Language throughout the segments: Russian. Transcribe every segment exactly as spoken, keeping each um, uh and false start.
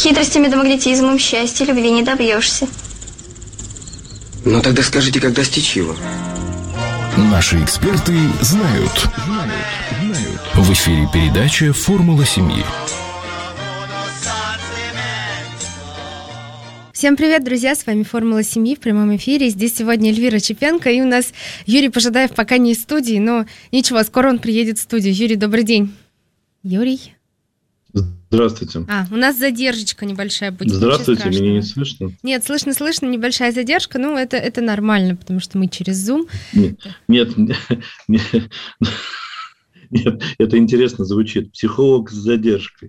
Хитростями да магнетизмом счастья любви не добьешься. Ну тогда скажите, как достичь его? Наши эксперты знают. В эфире передача «Формула семьи». Всем привет, друзья, с вами «Формула семьи» в прямом эфире. Здесь сегодня Эльвира Чепенко, и у нас Юрий Пожидаев пока не из студии, но ничего, скоро он приедет в студию. Юрий, добрый день. Юрий? Здравствуйте. А, у нас задержечка небольшая будет. Здравствуйте, меня не слышно? Нет, слышно, слышно, небольшая задержка, ну это, это нормально, потому что мы через Zoom. Нет, нет, нет, нет, это интересно звучит. Психолог с задержкой.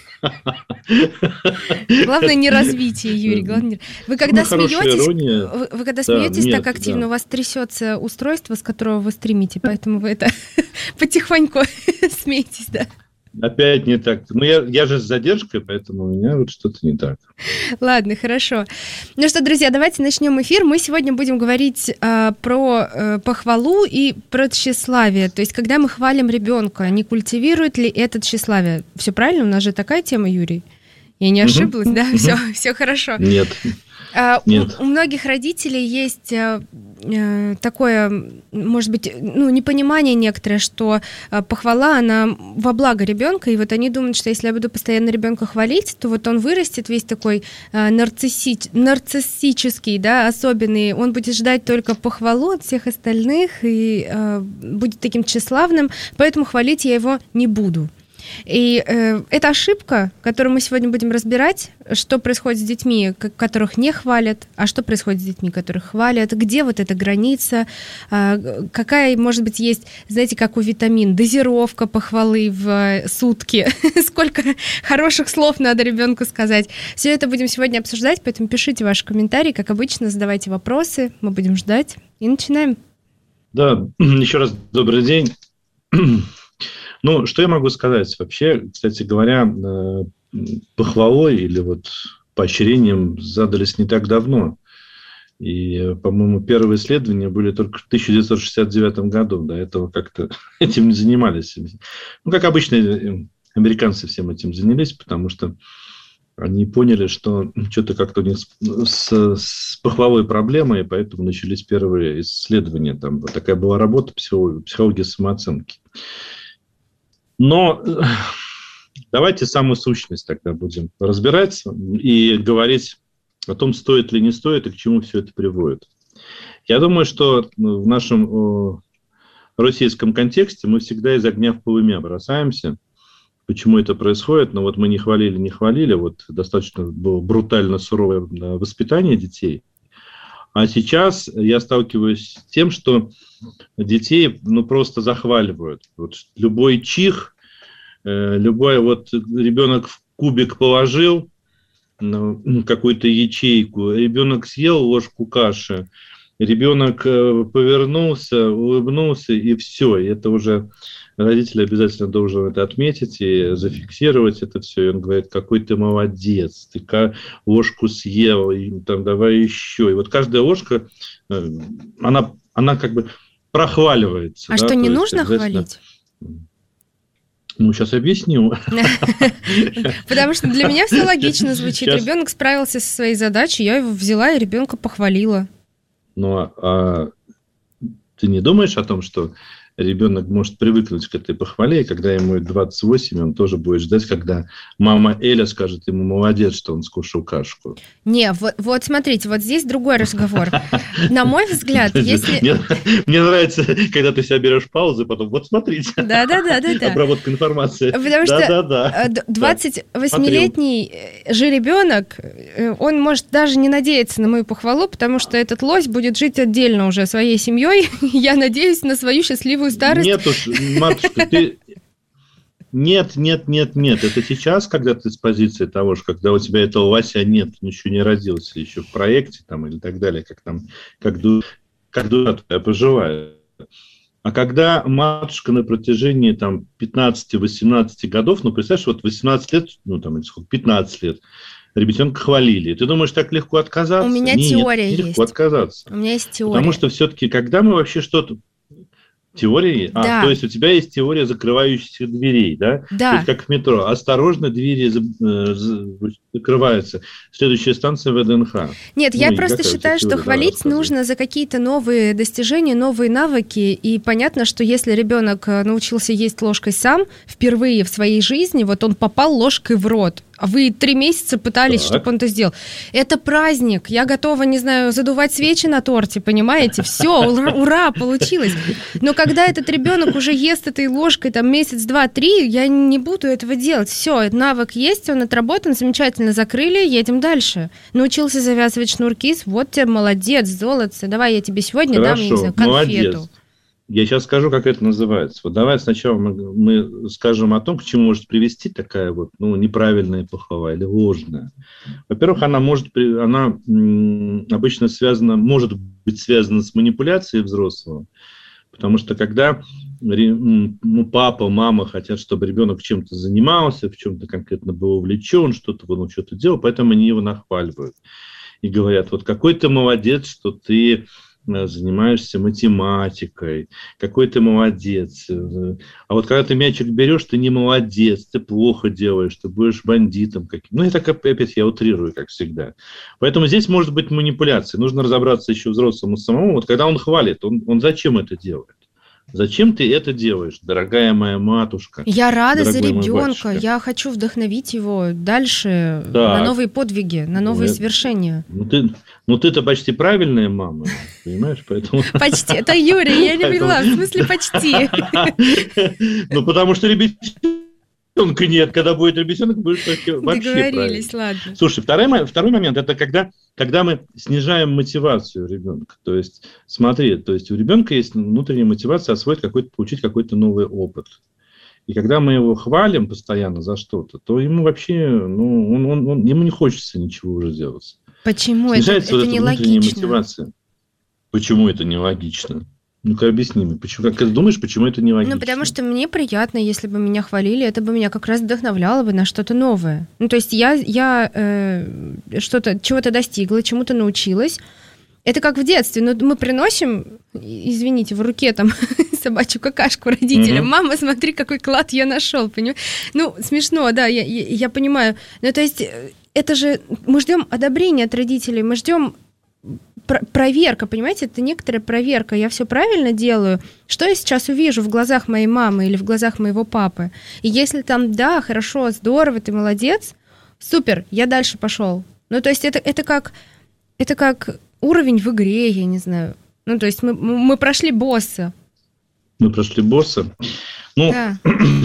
Главное не развитие, Юрий. Главное... Вы когда ну, смеетесь, вы, вы когда смеетесь да, так нет, активно, да. у вас трясется устройство, с которого вы стримите, поэтому вы это потихоньку смеетесь, да. Опять не так. Ну, я, я же с задержкой, поэтому у меня вот что-то не так. Ладно, хорошо. Ну что, друзья, давайте начнем эфир. Мы сегодня будем говорить э, про э, похвалу и про тщеславие. То есть, когда мы хвалим ребенка, не культивирует ли это тщеславие? Все правильно? У нас же такая тема, Юрий. Я не ошиблась, угу. да? Угу. Все, все хорошо. Нет. А, Нет. У, у многих родителей есть а, а, такое, может быть, ну, непонимание некоторое, что а, похвала, она во благо ребенка, и вот они думают, что если я буду постоянно ребенка хвалить, то вот он вырастет весь такой а, нарцисси- нарциссический, да, особенный, он будет ждать только похвалу от всех остальных и а, будет таким тщеславным, поэтому хвалить я его не буду. И э, это ошибка, которую мы сегодня будем разбирать, что происходит с детьми, которых не хвалят, а что происходит с детьми, которых хвалят, где вот эта граница, э, какая, может быть, есть, знаете, как у витамин, дозировка похвалы в сутки, сколько хороших слов надо ребенку сказать. Все это будем сегодня обсуждать, поэтому пишите ваши комментарии, как обычно, задавайте вопросы, мы будем ждать и начинаем. Да, еще раз добрый день. Ну, что я могу сказать? Вообще, кстати говоря, похвалой или вот поощрением задались не так давно. И, по-моему, первые исследования были только в тысяча девятьсот шестьдесят девятом году. До этого как-то этим не занимались. Ну, как обычно, американцы всем этим занялись, потому что они поняли, что что-то как-то у них с, с похвалой проблема, и поэтому начались первые исследования. Там вот такая была работа психологии, психологии самооценки. Но давайте самую сущность тогда будем разбирать и говорить о том, стоит ли не стоит и к чему все это приводит. Я думаю, что в нашем российском контексте мы всегда из огня в полымя бросаемся. Почему это происходит? Но вот мы не хвалили, не хвалили. Вот достаточно было брутально суровое воспитание детей. А сейчас я сталкиваюсь с тем, что детей ну, просто захваливают. Вот любой чих, э, любой вот ребенок в кубик положил, ну, какую-то ячейку, ребенок съел ложку каши, ребенок э, повернулся, улыбнулся, и все. И это уже родитель обязательно должен это отметить и зафиксировать это все. И он говорит, какой ты молодец, ты ложку съел, и там давай еще. И вот каждая ложка, она, она как бы прохваливается. А да? что, не То нужно есть, хвалить? Ну, сейчас объясню. Потому что для меня все логично звучит. Ребенок справился со своей задачей, я его взяла и ребенка похвалила. Ну, а ты не думаешь о том, что ребенок может привыкнуть к этой похвале, и когда ему двадцать восемь, он тоже будет ждать, когда мама Эля скажет ему молодец, что он скушал кашку. Не, вот, вот смотрите, вот здесь другой разговор. На мой взгляд, если... Мне, мне нравится, когда ты себя берешь паузу, потом вот смотрите. Да-да-да. Обработка информации. Потому да, что да, да. двадцативосьмилетний же ребенок, он может даже не надеяться на мою похвалу, потому что этот лось будет жить отдельно уже своей семьей. Я надеюсь на свою счастливую старость. Нет уж, матушка, ты... Нет, нет, нет, нет. Это сейчас, когда ты с позиции того, что когда у тебя этого Вася нет, он еще не родился, еще в проекте там или так далее, как там, как, ду, как дура твоя поживает. А когда матушка на протяжении там пятнадцати-восемнадцати годов, ну, представляешь, вот восемнадцать лет, ну, там, или сколько, пятнадцать лет, ребенка хвалили. Ты думаешь, так легко отказаться? У меня Нет, теория не есть. легко отказаться. У меня есть теория. Потому что все-таки, когда мы вообще что-то... Теории? Да. А, то есть у тебя есть теория закрывающихся дверей, да? Да. То есть как в метро. Осторожно, двери закрываются. Следующая станция ВДНХ. Нет, Ну, я и просто какая у тебя считаю, что теория? хвалить Давай, рассказывай. нужно за какие-то новые достижения, новые навыки. И понятно, что если ребенок научился есть ложкой сам впервые в своей жизни, вот он попал ложкой в рот, а вы три месяца пытались, Так. чтобы он это сделал. Это праздник. Я готова, не знаю, задувать свечи на торте, понимаете? Все, ура, ура, получилось. Но когда этот ребенок уже ест этой ложкой там месяц, два, три, я не буду этого делать. Все, навык есть, он отработан, замечательно закрыли, едем дальше. Научился завязывать шнурки, вот тебе молодец, золотце, давай я тебе сегодня дам, я не знаю, конфету. Молодец. Я сейчас скажу, как это называется. Вот давай сначала мы, мы скажем о том, к чему может привести такая вот, ну, неправильная похвала или ложная. Во-первых, она может, при- она м, обычно связана, может быть связана с манипуляцией взрослого, потому что когда ре- м, ну, папа, мама хотят, чтобы ребенок чем-то занимался, в чем-то конкретно был увлечен, что-то он что-то делал, поэтому они его нахваливают и говорят: вот какой ты молодец, что ты занимаешься математикой, какой ты молодец. А вот когда ты мячик берешь, ты не молодец, ты плохо делаешь, ты будешь бандитом каким. Ну, и так опять я утрирую, как всегда. Поэтому здесь может быть манипуляция. Нужно разобраться еще взрослому самому. Вот когда он хвалит, он, он зачем это делает? Зачем ты это делаешь, дорогая моя матушка? Я рада за дорогой мой ребенка, батюшка? я хочу вдохновить его дальше Так. на новые подвиги, на новые Ну, свершения. Ну, ты, ну, ты-то почти правильная мама, понимаешь? Поэтому... Почти. Это Юрий, я не поняла. В смысле почти? Ну, потому что ребенка нет. Когда будет ребенок, будет вообще правильно. Договорились, ладно. Слушай, второй, мо- второй момент – это когда, когда мы снижаем мотивацию ребенка. То есть, смотри, то есть у ребенка есть внутренняя мотивация освоить какой-то, получить какой-то новый опыт. И когда мы его хвалим постоянно за что-то, то ему вообще, ну, он, он, он- ему не хочется ничего уже делать. Почему это, Снижается это вот эта внутренняя нелогично? мотивация. Почему это нелогично? Ну-ка, объясни мне. Почему, как ты думаешь, почему это нелогично? Ну, потому что мне приятно, если бы меня хвалили, это бы меня как раз вдохновляло бы на что-то новое. Ну, то есть я, я э, что-то, чего-то достигла, чему-то научилась. Это как в детстве. Ну, мы приносим, извините, в руке там собачью какашку родителям. Мгм. Мама, смотри, какой клад я нашел, понимаешь? Ну, смешно, да, я, я, я понимаю. Ну, то есть э, это же... Мы ждем одобрения от родителей, мы ждем пр- проверка, понимаете? Это некоторая проверка. Я все правильно делаю? Что я сейчас увижу в глазах моей мамы или в глазах моего папы? И если там, да, хорошо, здорово, ты молодец, супер, я дальше пошел. Ну, то есть это, это как... Это как уровень в игре, я не знаю. Ну, то есть мы, мы прошли босса. Мы прошли босса. Ну, Да.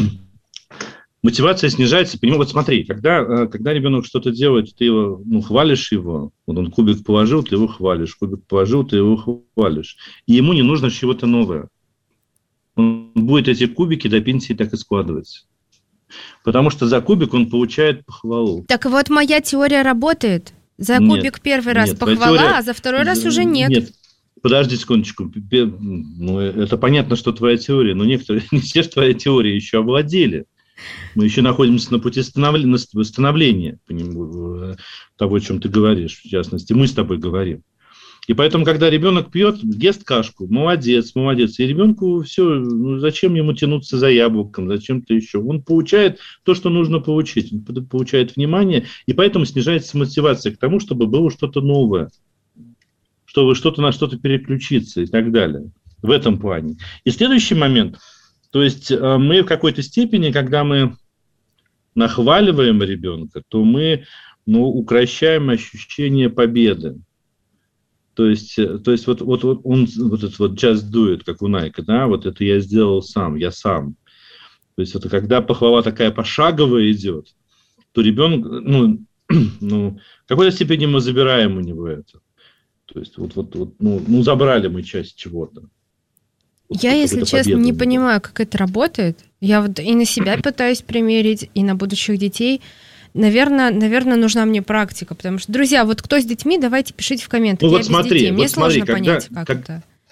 мотивация снижается. Понимаешь, вот смотри, когда, э, когда ребенок что-то делает, ты его, ну, хвалишь его, вот он кубик положил, ты его хвалишь, кубик положил, ты его хвалишь. И ему не нужно чего-то новое. Он будет эти кубики до пенсии так и складывать. Потому что за кубик он получает похвалу. Так вот, моя теория работает. За Нет, кубик первый раз нет, твоя похвала, теория- а за второй раз уже нет. Нет, подожди секундочку. Пе- Ну, это понятно, что твоя теория, но некоторые, не все же твоя теория еще овладели. Мы еще находимся на пути становления, становления поним- того, о чем ты говоришь, в частности. Мы с тобой говорим. И поэтому, когда ребенок пьет, ест кашку, молодец, молодец. И ребенку все, ну, зачем ему тянуться за яблоком, зачем-то еще. Он получает то, что нужно получить. Он получает внимание, и поэтому снижается мотивация к тому, чтобы было что-то новое, чтобы что-то на что-то переключиться и так далее. В этом плане. И следующий момент. То есть э, мы в какой-то степени, когда мы нахваливаем ребенка, то мы, ну, укращаем ощущение победы. То есть, то есть вот, вот, вот он вот этот вот just do it, как у Найка, да, вот это я сделал сам, я сам. То есть это когда похвала такая пошаговая идет, то ребенок, ну, ну в какой-то степени мы забираем у него это. То есть вот, вот, вот ну, ну, забрали мы часть чего-то. Вот Я, если честно, не было. понимаю, как это работает. Я вот и на себя пытаюсь примерить, и на будущих детей. Наверное, наверное, нужна мне практика, потому что, друзья, вот кто с детьми, давайте пишите в комментах. Ну, Я вот без смотри, детей. Мне вот смотри, сложно когда- понять, как, как- это.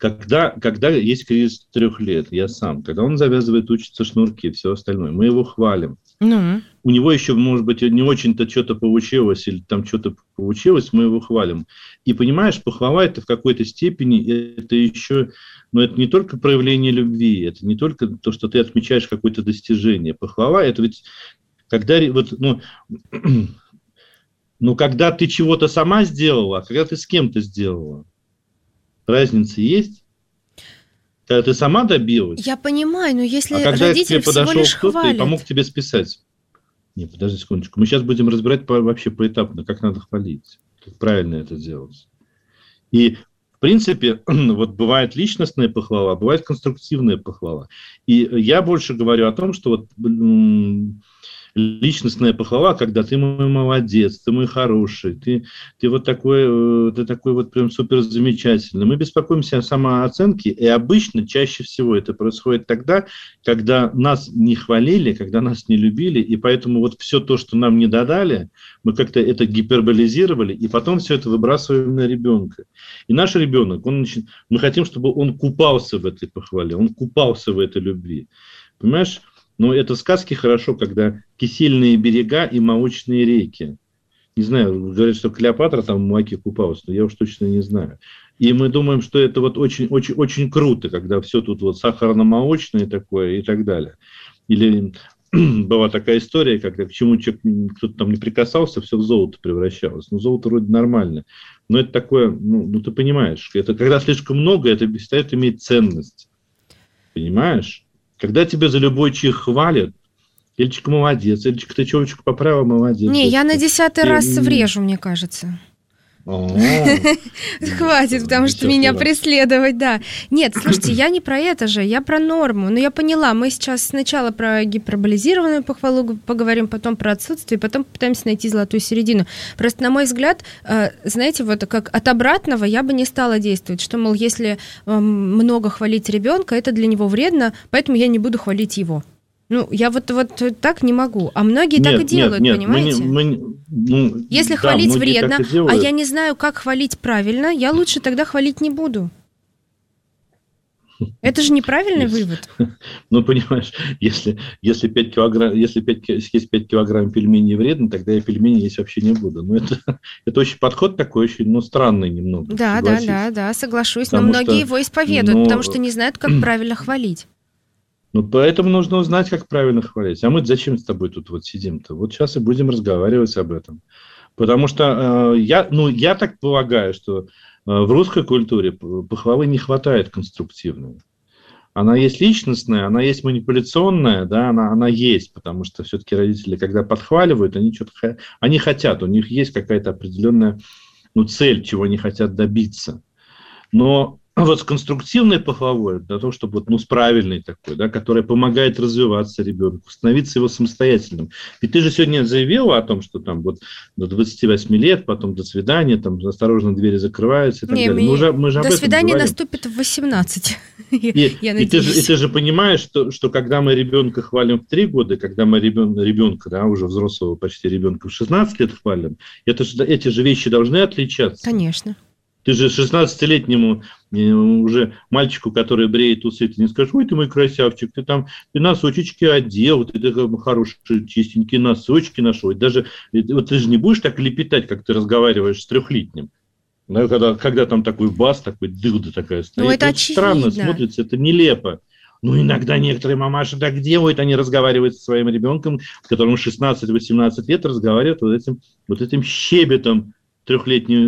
когда, когда есть кризис трех лет, я сам, когда он завязывает, учится шнурки, все остальное, мы его хвалим. Ну. У него еще, может быть, не очень-то что-то получилось, или там что-то получилось, мы его хвалим. И понимаешь, похвала это в какой-то степени, это еще, но это не только проявление любви, это не только то, что ты отмечаешь какое-то достижение. Похвала это ведь, когда, вот, ну, ну, когда ты чего-то сама сделала, а когда ты с кем-то сделала. Разница есть? Когда ты сама добилась? Я понимаю, но если а когда родитель к тебе всего подошел лишь кто-то хвалит. и помог тебе списать. Не, подожди секундочку. Мы сейчас будем разбирать по, вообще поэтапно, как надо хвалить, как правильно это делать. И, в принципе, вот бывает личностная похвала, бывает конструктивная похвала. И я больше говорю о том, что вот м- личностная похвала, когда ты мой молодец, ты мой хороший, ты, ты вот такой, ты такой вот прям супер замечательный. Мы беспокоимся о самооценке, и обычно, чаще всего это происходит тогда, когда нас не хвалили, когда нас не любили, и поэтому вот все то, что нам не додали, мы как-то это гиперболизировали, и потом все это выбрасываем на ребенка. И наш ребенок, он начинает, мы хотим, чтобы он купался в этой похвале, он купался в этой любви. Понимаешь? Но это в сказке хорошо, когда кисельные берега и молочные реки. Не знаю, говорят, что Клеопатра там в молоке купалась, но я уж точно не знаю. И мы думаем, что это вот очень-очень-очень круто, когда все тут вот сахарно-молочное такое и так далее. Или была такая история, когда к чему кто-то там не прикасался, все в золото превращалось. Ну, золото вроде нормально. Но это такое, ну, ну ты понимаешь, это когда слишком много, это перестает иметь ценность. Понимаешь? Когда тебя за любой чих хвалят, Эльчик молодец, Эльчик, ты чёрочку поправил, молодец. Не, я на десятый И... раз врежу, мне кажется. Хватит, потому что меня преследовать, да. Нет, слушайте, я не про это же, я про норму. Но я поняла, мы сейчас сначала про гиперболизированную похвалу поговорим, потом про отсутствие, потом попытаемся найти золотую середину. Просто, на мой взгляд, знаете, вот как от обратного я бы не стала действовать, что, мол, если много хвалить ребенка, это для него вредно, поэтому я не буду хвалить его. Ну, я вот, вот так не могу. А многие нет, так и делают, нет, нет, понимаете? Мы не, мы, ну, да, если хвалить вредно, а я не знаю, как хвалить правильно, я лучше тогда хвалить не буду. Это же неправильный вывод. Ну, понимаешь, если, если, пять килограмм, если пять, съесть пять килограмм пельменей вредно, тогда я пельмени есть вообще не буду. Но это, это очень подход такой, очень ну, странный немного. Да, да, да, да, соглашусь. Потому но многие что, его исповедуют, но... потому что не знают, как правильно хвалить. Ну, поэтому нужно узнать, как правильно хвалить. А мы зачем с тобой тут вот сидим-то? Вот сейчас и будем разговаривать об этом. Потому что э, я, ну, я так полагаю, что э, в русской культуре похвалы не хватает конструктивной. Она есть личностная, она есть манипуляционная, да, она, она есть, потому что все-таки родители, когда подхваливают, они что-то они хотят, у них есть какая-то определенная ну, цель, чего они хотят добиться. Но вот с конструктивной похвалой, для того, чтобы вот, ну, с правильной такой, да, которая помогает развиваться ребенку, становиться его самостоятельным. Ведь ты же сегодня заявила о том, что там вот до двадцати восьми лет, потом до свидания, там осторожно двери закрываются и так Не, далее. Мы уже, мы же до об этом свидания говорим. Наступит в восемнадцать. И, я и, ты же, и ты же понимаешь, что, что когда мы ребенка хвалим в три года, когда мы ребенка, ребенка да, уже взрослого почти ребенка в шестнадцать лет хвалим, это же, эти же вещи должны отличаться. Конечно. Ты же шестнадцатилетнему уже мальчику, который бреет усы, ты не скажешь, ой, ты мой красавчик, ты там ты носочки одел, ты такой хороший, чистенькие носочки нашел. И даже вот ты же не будешь так лепетать, как ты разговариваешь с трехлетним. Да, когда, когда там такой бас, такой дылда такая стоит. Ну, это, это странно смотрится, это нелепо. Ну, иногда некоторые мамаши так делают, они разговаривают со своим ребенком, которому шестнадцать-восемнадцать лет, разговаривают вот этим, вот этим щебетом трехлетнюю,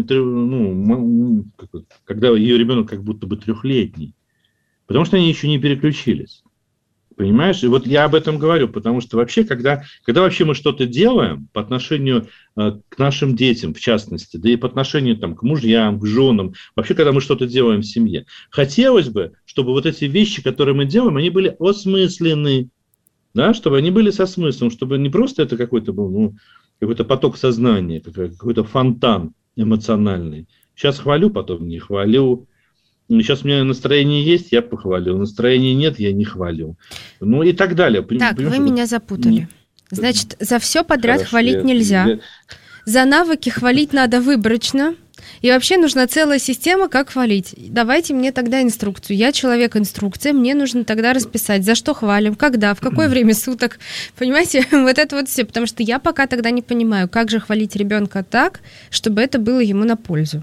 ну, когда ее ребенок как будто бы трехлетний. Потому что они еще не переключились. Понимаешь? И вот я об этом говорю, потому что вообще, когда, когда вообще мы что-то делаем по отношению э, к нашим детям, в частности, да и по отношению там, к мужьям, к женам, вообще, когда мы что-то делаем в семье, хотелось бы, чтобы вот эти вещи, которые мы делаем, они были осмысленны, да, чтобы они были со смыслом, чтобы не просто это какой-то был, ну, какой-то поток сознания, какой-то фонтан эмоциональный. Сейчас хвалю, потом не хвалю. Сейчас у меня настроение есть, я похвалил. Настроения нет, я не хвалю. Ну и так далее. Так, вы меня запутали. Значит, за все подряд Хорошо, хвалить я, нельзя. Я... За навыки хвалить надо выборочно. И вообще нужна целая система, как хвалить. Давайте мне тогда инструкцию. Я человек-инструкция, мне нужно тогда расписать, за что хвалим, когда, в какое время суток. Понимаете, вот это вот все. Потому что я пока тогда не понимаю, как же хвалить ребенка так, чтобы это было ему на пользу.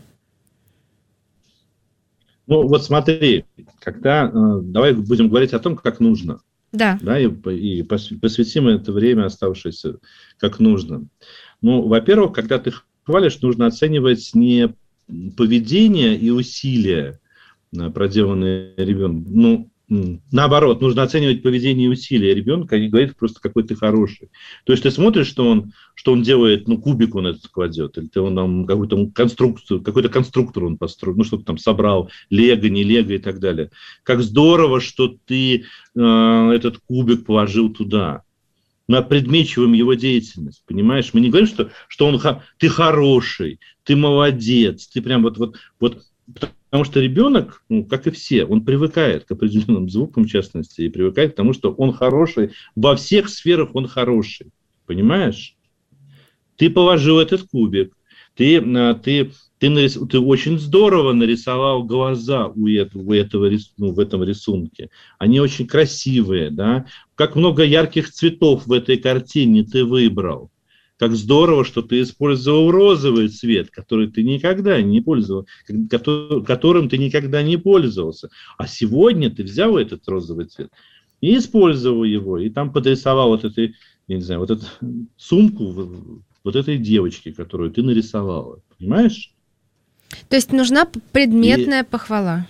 Ну, вот смотри, когда... Э, давай будем говорить о том, как нужно. Да. Да, и, и посвятим это время, оставшееся, как нужно. Ну, во-первых, когда ты хвалишь, нужно оценивать не поведение и усилия, проделанные ребенком. Ну, наоборот, нужно оценивать поведение и усилия ребенка и говорить просто, какой ты хороший. То есть ты смотришь, что он, что он делает, ну, кубик он этот кладет, или он там какую-то конструкцию, какой-то конструктор он построил, ну, что-то там собрал, лего, не лего и так далее. Как здорово, что ты э, этот кубик положил туда. Мы опредмечиваем его деятельность, понимаешь? Мы не говорим, что, что он, ты хороший, ты молодец, ты прям вот, вот, вот. Потому что ребенок, ну, как и все, он привыкает к определенным звукам, в частности, и привыкает к тому, что он хороший. Во всех сферах он хороший. Понимаешь? Ты положил этот кубик. Ты, ты, ты, нарис, ты очень здорово нарисовал глаза у этого, у этого, ну, в этом рисунке. Они очень красивые. Да? Как много ярких цветов в этой картине ты выбрал. Как здорово, что ты использовал розовый цвет, который ты никогда не пользовался, которым ты никогда не пользовался. А сегодня ты взял этот розовый цвет и использовал его, и там подрисовал вот эту, я не знаю, вот эту сумку вот этой девочки, которую ты нарисовала. Понимаешь? То есть нужна предметная и... похвала.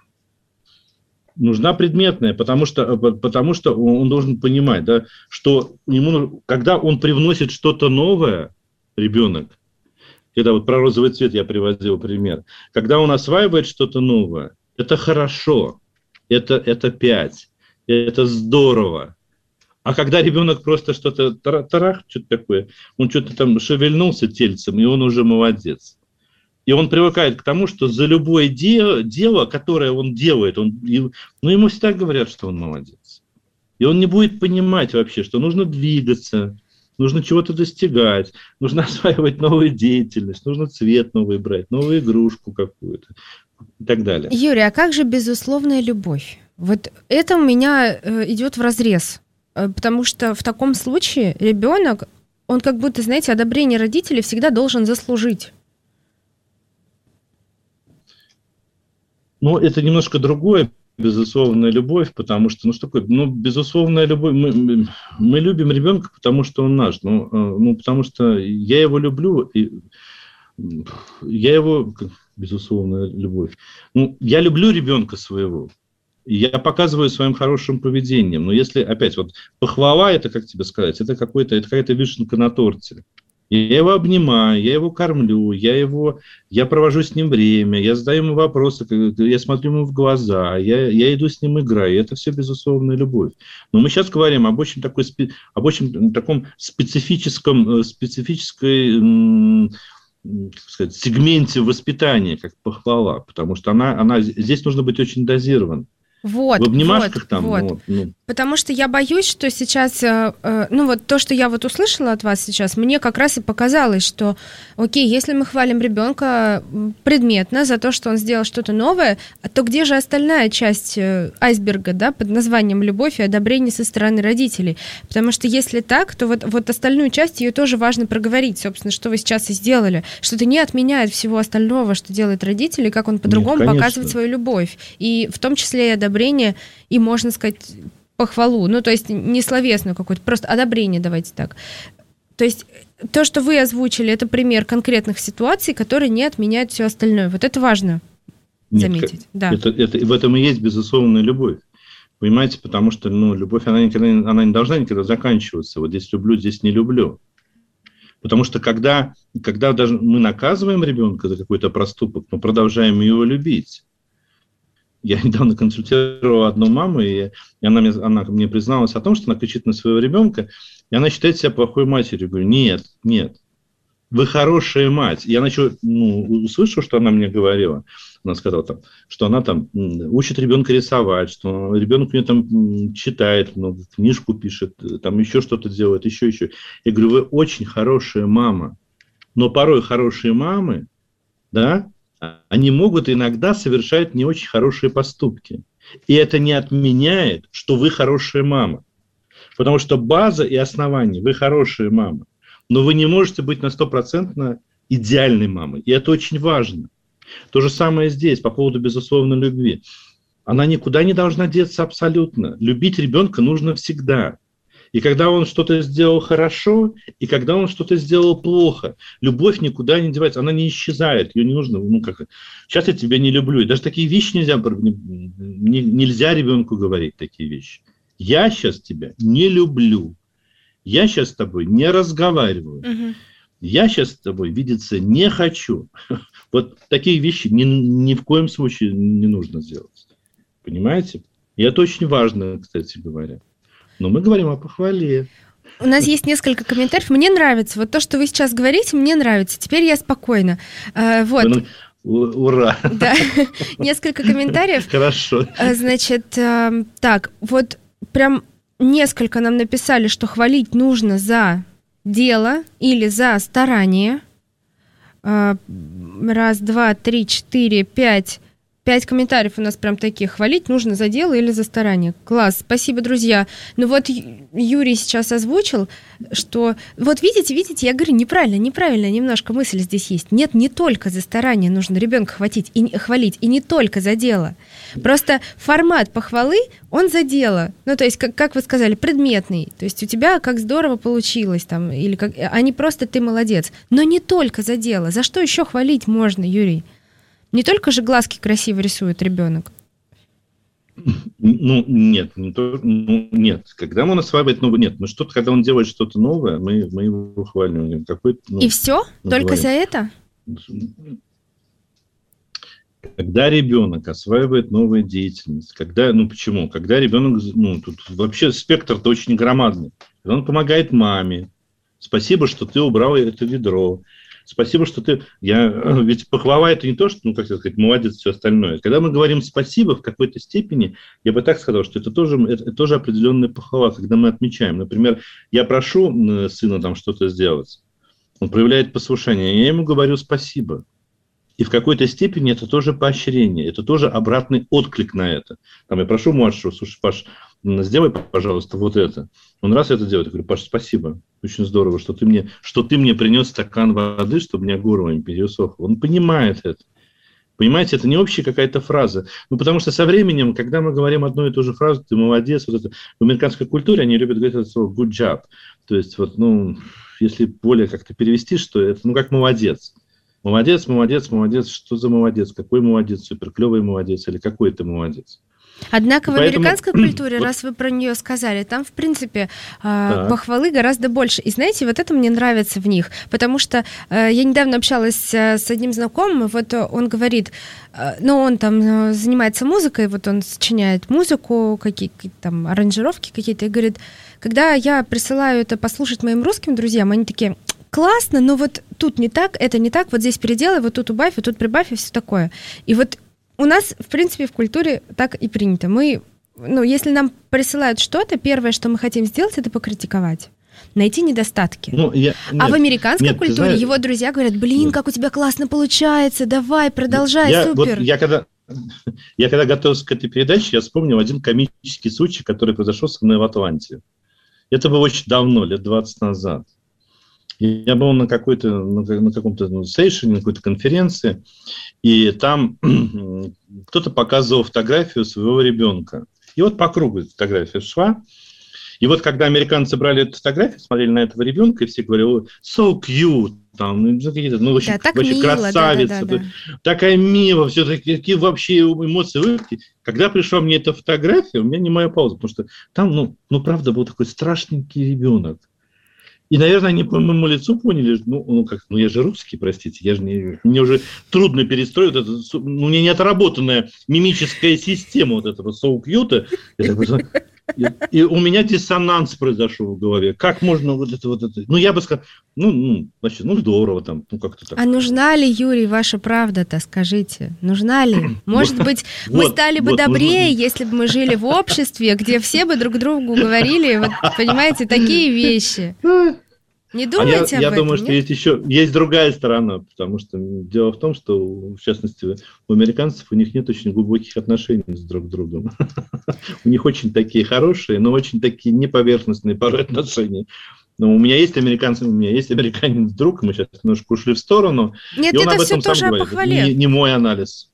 Нужна предметная, потому что, потому что он должен понимать, да, что ему, когда он привносит что-то новое, ребенок, когда вот про розовый цвет я приводил пример, когда он осваивает что-то новое, это хорошо, это, это пять, это здорово. А когда ребенок просто что-то тарах, что-то такое, он что-то там шевельнулся тельцем, и он уже молодец. И он привыкает к тому, что за любое дело, дело которое он делает, он, ну, ему всегда говорят, что он молодец. И он не будет понимать вообще, что нужно двигаться, нужно чего-то достигать, нужно осваивать новую деятельность, нужно цвет новый брать, новую игрушку какую-то и так далее. Юрий, а как же безусловная любовь? Вот это у меня э, идет вразрез, э, потому что в таком случае ребенок, он как будто, знаете, одобрение родителей всегда должен заслужить. Ну, это немножко другое, безусловная любовь, потому что, ну, что такое, ну, безусловная любовь, мы, мы любим ребенка, потому что он наш, ну, ну, потому что я его люблю, и я его, безусловная любовь, ну, я люблю ребенка своего, и я показываю своим хорошим поведением, но если, опять, вот, похвала, это, как тебе сказать, это какой-то, это какая-то вишенка на торте. Я его обнимаю, я его кормлю, я, его, я провожу с ним время, я задаю ему вопросы, я смотрю ему в глаза, я, я иду с ним играю. Это все безусловная любовь. Но мы сейчас говорим об очень, такой, об очень таком специфическом, специфической, как сказать, сегменте воспитания, как похвала, потому что она, она, здесь нужно быть очень дозированным. Вот, в обнимашках вот, там. вот. Ну, ну. Потому что я боюсь, что сейчас, э, э, ну вот то, что я вот услышала от вас сейчас, мне как раз и показалось, что, окей, если мы хвалим ребенка предметно за то, что он сделал что-то новое, то где же остальная часть э, айсберга, да, под названием любовь и одобрение со стороны родителей? Потому что если так, то вот, вот остальную часть ее тоже важно проговорить, собственно, что вы сейчас и сделали, что это не отменяет всего остального, что делают родители, как он по-другому Нет, показывает свою любовь, и в том числе и одобрение, и, можно сказать, похвалу, ну, то есть не словесную какую-то, просто одобрение, давайте так. То есть то, что вы озвучили, это пример конкретных ситуаций, которые не отменяют все остальное. Вот это важно Нет, заметить. Да. Это, это, в этом и есть безусловная любовь. Понимаете, потому что, ну, любовь, она, никогда, она не должна никогда заканчиваться. Вот здесь люблю, здесь не люблю. Потому что когда, когда даже мы наказываем ребенка за какой-то проступок, мы продолжаем его любить. Я недавно консультировал одну маму, и она мне, она мне призналась о том, что она кричит на своего ребенка, и она считает себя плохой матерью. Я говорю, нет, нет, вы хорошая мать. Я начал, ну, услышал, что она мне говорила. Она сказала, там, что она там учит ребенка рисовать, что ребенок у нее там читает много, книжку пишет, там еще что-то делает, еще, еще. Я говорю, вы очень хорошая мама. Но порой хорошие мамы, да, они могут иногда совершать не очень хорошие поступки. И это не отменяет, что вы хорошая мама. Потому что база и основание, вы хорошая мама. Но вы не можете быть на стопроцентно идеальной мамой. И это очень важно. То же самое здесь по поводу безусловной любви. Она никуда не должна деться абсолютно. Любить ребенка нужно всегда. И когда он что-то сделал хорошо, и когда он что-то сделал плохо, любовь никуда не девается, она не исчезает, ее не нужно, ну как, сейчас я тебя не люблю. И даже такие вещи нельзя, не, нельзя ребенку говорить, такие вещи. Я сейчас тебя не люблю, я сейчас с тобой не разговариваю, угу. я сейчас с тобой видеться не хочу. Вот такие вещи ни, ни в коем случае не нужно делать. Понимаете? И это очень важно, кстати говоря. Но мы говорим о похвале. У нас есть несколько комментариев. Мне нравится. Вот то, что вы сейчас говорите, мне нравится. Теперь я спокойна. А, вот. Ну, ура! Да. Несколько комментариев. Хорошо. Значит, так, вот прям несколько нам написали, что хвалить нужно за дело или за старание. Раз, два, три, четыре, пять... Пять комментариев у нас прям таких. Хвалить нужно за дело или за старание. Класс, спасибо, друзья. Ну вот Юрий сейчас озвучил, что... Вот видите, видите, я говорю, неправильно, неправильно немножко мысль здесь есть. Нет, не только за старание нужно ребенка хватить и, хвалить, и не только за дело. Просто формат похвалы, он за дело. Ну, то есть, как, как вы сказали, предметный. То есть у тебя как здорово получилось, там, или как... а не просто ты молодец. Но не только за дело. За что еще хвалить можно, Юрий? Не только же глазки красиво рисует ребенок. Ну, нет, не то, ну, нет. Когда он осваивает новое, нет, ну что-то, когда он делает что-то новое, мы, мы его хвалим. Какой, ну, и все? Только говорим. За это? Когда ребенок осваивает новую деятельность, когда, ну почему? Когда ребенок, ну тут вообще спектр-то очень громадный. Когда он помогает маме, спасибо, что ты убрал это ведро. Спасибо, что ты... Я... Ведь похвала – это не то, что, ну, как сказать, молодец, все остальное. Когда мы говорим спасибо в какой-то степени, я бы так сказал, что это тоже, это, это тоже определенная похвала, когда мы отмечаем. Например, я прошу сына там что-то сделать, он проявляет послушание, я ему говорю спасибо. И в какой-то степени это тоже поощрение, это тоже обратный отклик на это. Там я прошу младшего, слушай, Паш, сделай, пожалуйста, вот это. Он раз это делает, я говорю, Паш, спасибо, очень здорово, что ты мне, что ты мне принес стакан воды, чтобы у меня горло не пересохло. Он понимает это. Понимаете, это не общая какая-то фраза. Ну, потому что со временем, когда мы говорим одну и ту же фразу, ты молодец, вот это, в американской культуре они любят говорить это слово good job. То есть, вот, ну, если более как-то перевести, что это, ну, как молодец. Молодец, молодец, молодец. Что за молодец? Какой молодец? Суперклевый молодец или какой ты молодец? Однако в Поэтому... американской культуре, раз вы про нее сказали, там, в принципе, так. похвалы гораздо больше. И знаете, вот это мне нравится в них, потому что я недавно общалась с одним знакомым, вот он говорит, ну, он там занимается музыкой, вот он сочиняет музыку, какие-то там аранжировки какие-то, и говорит, когда я присылаю это послушать моим русским друзьям, они такие... Классно, но вот тут не так, это не так, вот здесь переделай, вот тут убавь, вот тут прибавь и все такое. И вот у нас, в принципе, в культуре так и принято. Мы, ну, если нам присылают что-то, первое, что мы хотим сделать, это покритиковать. Найти недостатки. Ну, я, нет, а в американской нет, культуре знаешь, его друзья говорят, блин, нет. как у тебя классно получается, давай, продолжай, я, супер. Вот я, когда, я когда готовился к этой передаче, я вспомнил один комический случай, который произошел со мной в Атланте. Это было очень давно, лет двадцать назад. Я был на, какой-то, на каком-то сейшене, на какой-то конференции, и там кто-то показывал фотографию своего ребенка. И вот по кругу эта фотография шла. И вот когда американцы брали эту фотографию, смотрели на этого ребенка, и все говорили, so cute, там, ну, вообще, да, вообще мило, красавица, да, да, да. такая милая, все такие, какие вообще эмоции, улыбки. Когда пришла мне эта фотография, у меня не моя пауза, потому что там, ну, ну правда, был такой страшненький ребенок. И, наверное, они по моему лицу поняли, ну, ну, как, ну я же русский, простите, я же не, мне уже трудно перестроить, это, ну, у меня не отработанная мимическая система вот этого so cute. И, и у меня диссонанс произошел в голове. Как можно вот это вот это? Ну, я бы сказал, ну, ну, значит, ну, здорово там, ну, как-то так. А нужна ли, Юрий, ваша правда-то, скажите? Нужна ли? Может быть, мы стали бы добрее, если бы мы жили в обществе, где все бы друг другу говорили, вот, понимаете, такие вещи. Не думаете а я, об я этом, думаю, что нет? есть еще есть другая сторона, потому что дело в том, что, в частности, у американцев у них нет очень глубоких отношений с друг другом. У них очень такие хорошие, но очень такие неповерхностные порой отношения. Но у меня есть американцы, у меня есть американец друг, мы сейчас немножко ушли в сторону, Нет, и он это об все этом сам тоже о говорит. похвале. Не, не мой анализ.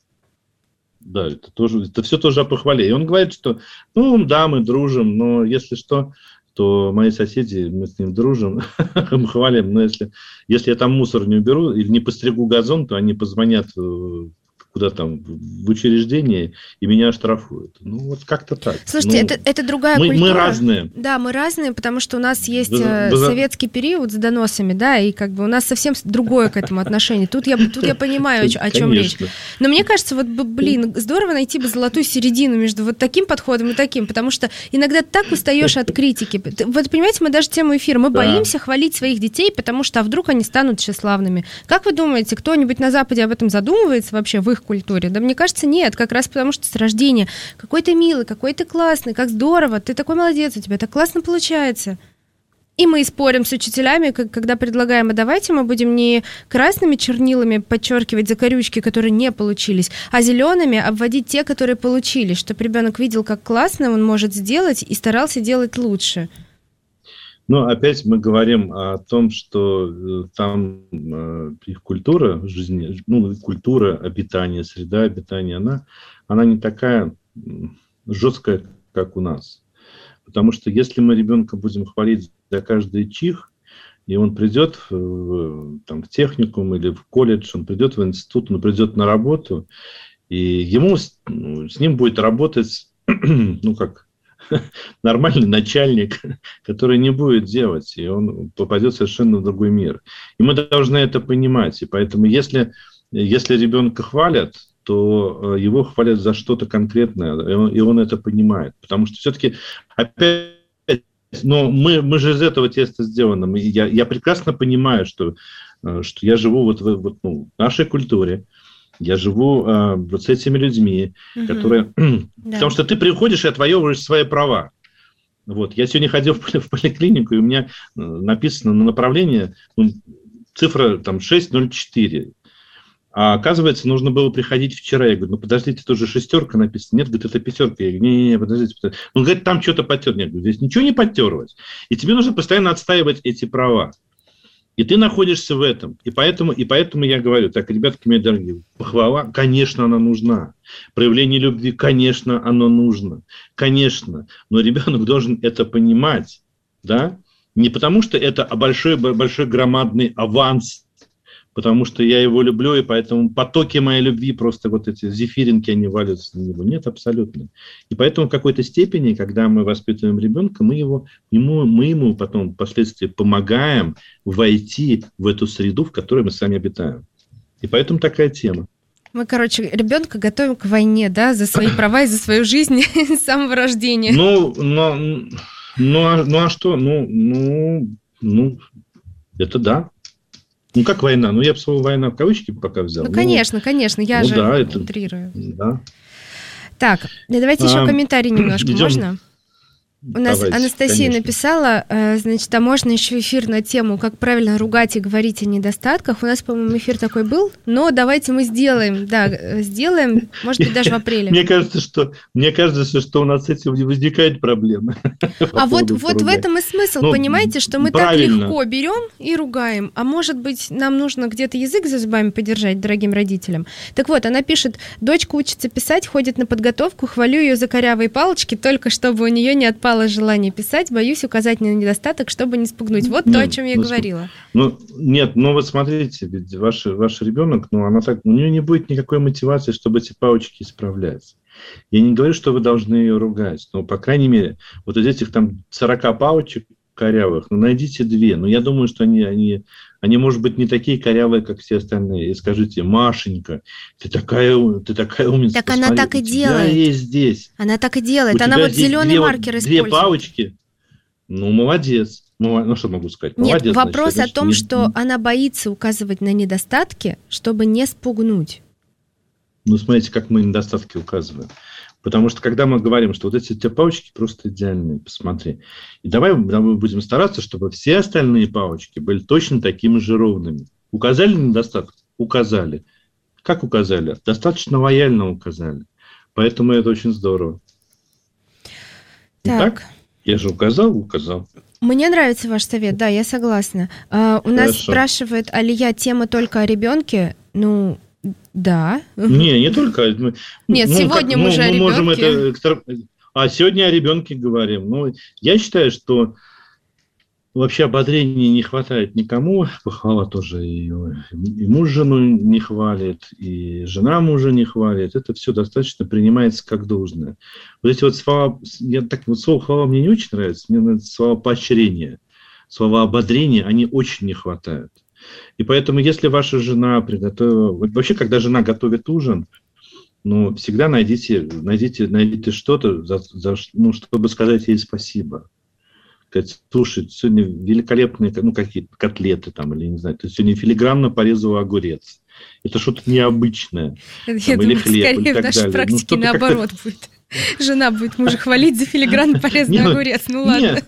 Да, это тоже, это все тоже о похвале. И он говорит, что, ну, да, мы дружим, но если что, то мои соседи, мы с ним дружим, мы хвалим, но если, если я там мусор не уберу или не постригу газон, то они позвонят куда там, в учреждение, и меня оштрафуют. Ну, вот как-то так. Слушайте, ну, это, это другая мы, культура. Мы разные. Да, мы разные, потому что у нас есть Без, э, без... советский период с доносами, да, и как бы у нас совсем другое к этому отношение. Тут я, тут я понимаю, о чем речь. Но мне кажется, вот, блин, здорово найти бы золотую середину между вот таким подходом и таким, потому что иногда так устаешь от критики. Вот, понимаете, мы даже тему эфира, мы да. боимся хвалить своих детей, потому что а вдруг они станут тщеславными. Как вы думаете, кто-нибудь на Западе об этом задумывается вообще в их культуре? Да мне кажется, нет, как раз потому что с рождения какой ты милый, какой ты классный, как здорово, ты такой молодец, у тебя так классно получается. И мы спорим с учителями, когда предлагаем, а давайте мы будем не красными чернилами подчеркивать закорючки, которые не получились, а зелеными обводить те, которые получились, чтобы ребенок видел, как классно он может сделать и старался делать лучше. Ну, опять мы говорим о том, что там э, их культура жизни, ну, культура обитания, среда обитания, она, она не такая жесткая, как у нас. Потому что если мы ребенка будем хвалить за каждый чих, и он придет в, там, в техникум или в колледж, он придет в институт, он придет на работу, и ему ну, с ним будет работать, ну, как нормальный начальник, который не будет делать, и он попадет совершенно в другой мир. И мы должны это понимать. И поэтому, если, если ребенка хвалят, то его хвалят за что-то конкретное, и он, и он это понимает. Потому что все-таки, опять, ну, мы, мы же из этого теста сделаны. Я, я прекрасно понимаю, что, что я живу вот в, вот, ну, в нашей культуре, я живу э, вот с этими людьми, угу. которые... Да. Потому что ты приходишь и отвоевываешь свои права. Вот. Я сегодня ходил в, в поликлинику, и у меня написано на направлении ну, цифра там, шесть ноль четыре. А оказывается, нужно было приходить вчера. Я говорю, ну подождите, тут же шестерка написано. Нет, говорит, это пятерка. Я говорю, не-не-не, подождите, подождите. Он говорит, там что-то потерлось. Я говорю, здесь ничего не потерлось. И тебе нужно постоянно отстаивать эти права. И ты находишься в этом. И поэтому, и поэтому я говорю, так, ребятки мои дорогие, похвала, конечно, она нужна. Проявление любви, конечно, оно нужно. Конечно. Но ребенок должен это понимать. Да? Не потому, что это большой, большой громадный аванс, потому что я его люблю, и поэтому потоки моей любви, просто вот эти зефиринки, они валятся на него. Нет, абсолютно. И поэтому в какой-то степени, когда мы воспитываем ребенка, мы, его, ему, мы ему потом впоследствии помогаем войти в эту среду, в которой мы сами обитаем. И поэтому такая тема. Мы, короче, ребенка готовим к войне, да, за свои права и за свою жизнь с самого рождения. Ну, но, ну, а, ну а что? Ну, ну, ну, это да. Ну, как война? Ну, я бы слово «война» в кавычки пока взял. Ну, конечно, ну, конечно, я ну, же да, это, утрирую. Да. Так, давайте еще а, комментарий немножко, идем. Можно? У нас Давайте, Анастасия конечно. написала, значит, а можно еще эфир на тему, как правильно ругать и говорить о недостатках. У нас, по-моему, эфир такой был, но давайте мы сделаем, да, сделаем, может быть, даже в апреле. Мне кажется, что, мне кажется, что у нас с этим не возникает проблемы. А вот, вот в этом и смысл, ну, понимаете, что мы правильно. Так легко берем и ругаем, а может быть, нам нужно где-то язык за зубами подержать дорогим родителям. Так вот, она пишет, дочка учится писать, ходит на подготовку, хвалю ее за корявые палочки, только чтобы у нее не отпало желание писать, боюсь указать на недостаток, чтобы не спугнуть. Вот ну, то, о чем я ну, говорила. Ну, нет, ну вот смотрите, ведь ваш, ваш ребенок, ну, она так, у нее не будет никакой мотивации, чтобы эти палочки исправлять. Я не говорю, что вы должны ее ругать, но, по крайней мере, вот из этих там сорок палочек корявых, ну, найдите две. Но я думаю, что они, они, они, может быть, не такие корявые, как все остальные. И скажите, Машенька, ты такая, ты такая умница. Так посмотри, она так и делает. Есть здесь. Она так и делает. Она вот зеленый две, маркер вот, использует. Две палочки. Ну, молодец. Ну, что могу сказать? Молодец. Нет, вопрос значит, о том, не... что она боится указывать на недостатки, чтобы не спугнуть. Ну, смотрите, как мы недостатки указываем. Потому что когда мы говорим, что вот эти те палочки просто идеальные, посмотри. И давай мы будем стараться, чтобы все остальные палочки были точно такими же ровными. Указали недостаток? Указали. Как указали? Достаточно лояльно указали. Поэтому это очень здорово. Так. Итак, я же указал, указал. Мне нравится ваш совет, да, я согласна. А, у нас Хорошо. спрашивает Алия, тема только о ребенке. Ну, да. Не, не только. Нет, ну, сегодня как, мы ну, же о мы можем ребенке. это... А сегодня о ребенке говорим. Ну, я считаю, что вообще ободрения не хватает никому. Похвала тоже. И, и муж жену не хвалит, и жена мужа не хвалит. Это все достаточно принимается как должное. Вот эти вот слова... Я, так, вот слово «хвала» мне не очень нравится. Мне нравятся слова поощрения. Слова ободрения, они очень не хватают. И поэтому, если ваша жена приготовила... Вообще, когда жена готовит ужин, ну, всегда найдите, найдите, найдите что-то, за, за, ну, чтобы сказать ей спасибо. Сказать, слушай, сегодня великолепные, ну, какие-то котлеты там, или не знаю, ты сегодня филигранно порезала огурец. Это что-то необычное. Я там, думаю, или хлеб, скорее или в так нашей далее. практике Ну, наоборот будет. Жена будет мужа хвалить за филигранно порезанный Не, огурец. Ну ладно.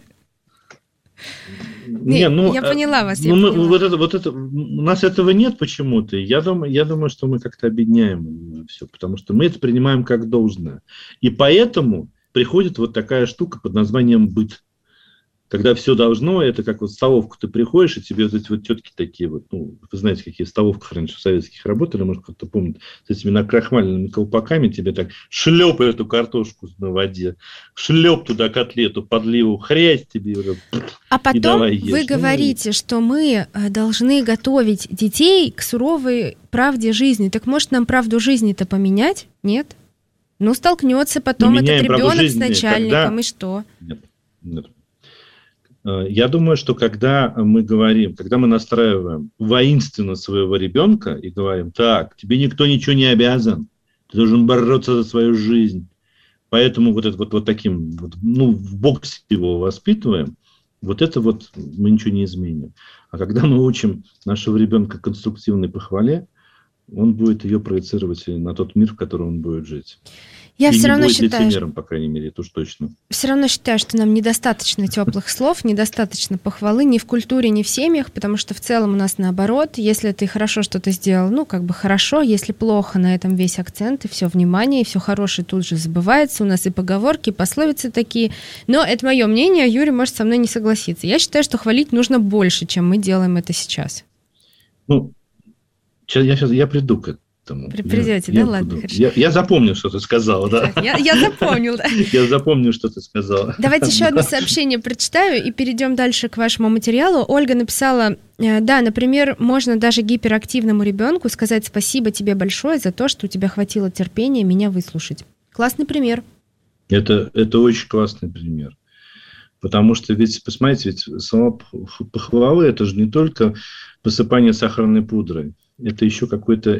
Не, Не, ну, я поняла вас, Ну, я мы, поняла. вот это, вот это, у нас этого нет почему-то. Я думаю, я думаю, что мы как-то объединяем все, потому что мы это принимаем как должное. И поэтому приходит вот такая штука под названием быт. Когда все должно, это как вот в столовку ты приходишь, и тебе вот эти вот тетки такие вот, ну, вы знаете, какие в столовках раньше в советских работали, может, кто-то помнит, с этими накрахмаленными колпаками тебе так шлеп эту картошку на воде, шлеп туда котлету, подливу, хрясь тебе уже. А потом давай ешь. вы Ну, говорите, что мы э, должны готовить детей к суровой правде жизни. Так может нам правду жизни-то поменять? Нет? Ну, столкнется потом Мы этот меняем правду ребенок с жизни, начальником, когда- и что? Нет, нет. Я думаю, что когда мы говорим, когда мы настраиваем воинственно своего ребенка и говорим, так, тебе никто ничего не обязан, ты должен бороться за свою жизнь, поэтому вот это вот, вот таким, вот, ну, в боксе его воспитываем, вот это вот мы ничего не изменим. А когда мы учим нашего ребенка конструктивной похвале, он будет ее проецировать на тот мир, в котором он будет жить. Я и все не равно будет считаю, лицемером, по крайней мере, это уж точно. все равно считаю, что нам недостаточно теплых слов, недостаточно похвалы ни в культуре, ни в семьях, потому что в целом у нас наоборот, если ты хорошо что-то сделал, ну, как бы хорошо, если плохо, на этом весь акцент, и все внимание, и все хорошее тут же забывается, у нас и поговорки, и пословицы такие, но это мое мнение, Юрий может со мной не согласиться. Я считаю, что хвалить нужно больше, чем мы делаем это сейчас. Ну, сейчас, я, сейчас, я приду к этому. При- Придете, я, да? я Ладно, буду. хорошо. Я, я запомнил, что ты сказала, да. Я, я запомнил, да. Я запомнил, что ты сказала. Давайте еще одно сообщение прочитаю и перейдем дальше к вашему материалу. Ольга написала, э, да, например, можно даже гиперактивному ребенку сказать спасибо тебе большое за то, что у тебя хватило терпения меня выслушать. Классный пример. Это, это очень классный пример. Потому что, ведь, посмотрите, ведь слова похвалы – это же не только посыпание сахарной пудрой. Это еще какой-то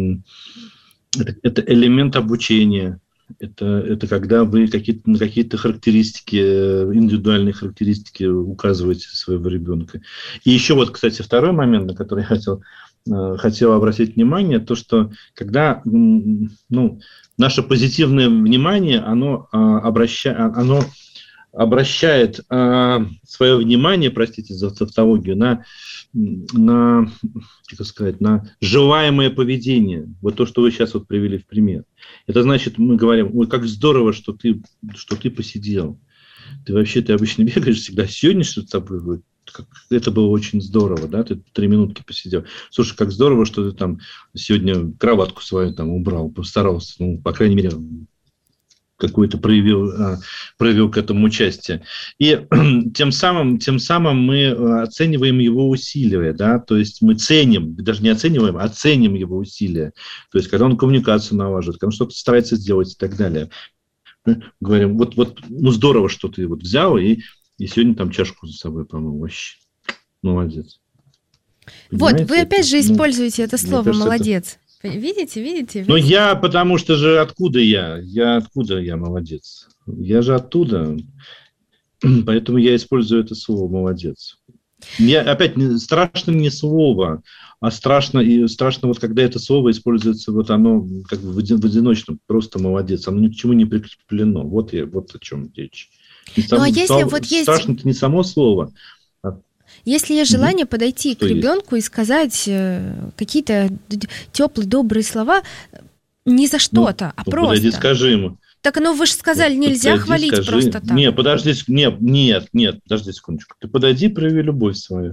это, это элемент обучения. Это, это когда вы какие-то, на какие-то характеристики, индивидуальные характеристики указываете своего ребенка. И еще вот, кстати, второй момент, на который я хотел, хотел обратить внимание, то, что когда ну, наше позитивное внимание, оно, обращает, оно обращает свое внимание, простите за тавтологию, на на, как сказать, на желаемое поведение. Вот то, что вы сейчас вот привели в пример. Это значит, мы говорим, ой, как здорово, что ты, что ты посидел. Ты вообще, ты обычно бегаешь всегда. Сегодня что-то с тобой будет. Это было очень здорово, да, ты три минутки посидел. Слушай, как здорово, что ты там сегодня кроватку свою там убрал, постарался, ну, по крайней мере, какую-то проявил, проявил к этому участие. И тем самым, тем самым мы оцениваем его усилия, да, то есть мы ценим, даже не оцениваем, а ценим его усилия. То есть когда он коммуникацию налаживает, когда он что-то старается сделать и так далее. Мы говорим, вот, вот, ну здорово, что ты вот взял и, и сегодня там чашку за собой помыл. Вообще молодец. Понимаете? Вот, вы опять же используете ну, это слово кажется, «молодец». Это... Видите, видите? Ну, я, потому что же откуда я? Я откуда я молодец? Я же оттуда. Поэтому я использую это слово «молодец». Мне опять не, страшно не слово, а страшно, и страшно вот когда это слово используется, вот оно как бы в, один, в одиночном, просто молодец, оно ни к чему не прикреплено. Вот, я, вот о чем речь. Не сам, ну, а если стал, вот есть... Страшно-то не само слово. А... Если есть желание mm-hmm. подойти Что к ребенку есть? И сказать какие-то теплые, добрые слова не за что-то, ну, а ну, просто. Подойди, скажи ему. Так, ну вы же сказали, вот, нельзя подойди, хвалить скажи. просто так. Нет, подожди, нет, нет, нет, подожди секундочку. Ты подойди, прояви любовь свою.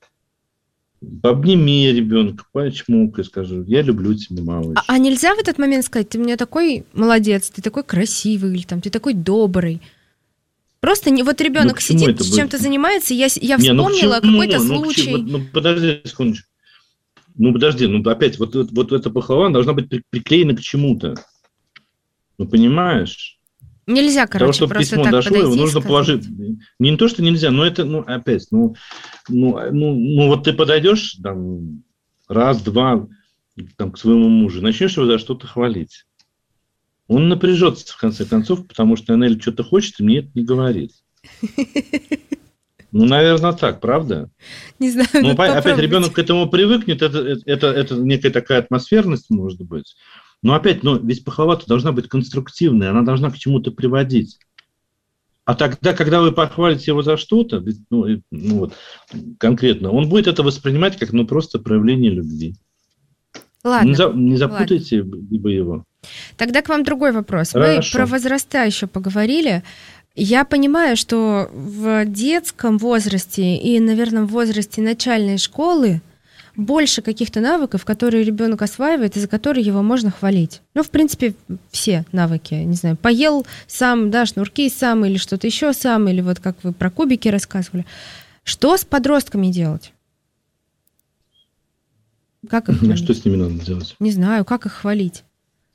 Обними ребенка, почмокай, скажи, я люблю тебя, малыш. А, а нельзя в этот момент сказать, ты мне такой молодец, ты такой красивый, или там, ты такой добрый. Просто не, вот ребенок ну, сидит, чем-то занимается, я, я вспомнила не, ну, какой-то ну, случай. Ну, ну, подожди секундочку. Ну, подожди, ну, опять, вот, вот, вот эта похвала должна быть приклеена к чему-то. Ну, понимаешь? Нельзя, короче, того, просто письмо так дошло, подойти его нужно сказать. положить. Не, не то, что нельзя, но это, ну, опять, ну, ну, ну, ну вот ты подойдешь там раз, два там, к своему мужу, начнешь его за что-то хвалить. Он напряжется, в конце концов, потому что Анель что-то хочет, и мне это не говорит. Ну, наверное, так, правда? Не знаю. Ну, опять ребенок к этому привыкнет, это, это, это некая такая атмосферность, может быть. Но опять, ну, ведь похвала-то должна быть конструктивной, она должна к чему-то приводить. А тогда, когда вы похвалите его за что-то, ну, ну вот, конкретно, он будет это воспринимать как, ну, просто проявление любви. Ладно. Не, за, не запутайте либо его. Тогда к вам другой вопрос. Хорошо. Мы про возраста еще поговорили. Я понимаю, что в детском возрасте и, наверное, в возрасте начальной школы больше каких-то навыков, которые ребенок осваивает, и за которые его можно хвалить. Ну, в принципе, все навыки. Не знаю, поел сам, да, шнурки сам, или что-то еще сам, или вот как вы про кубики рассказывали. Что с подростками делать? Как их хвалить? Что с ними надо делать? Не знаю, как их хвалить?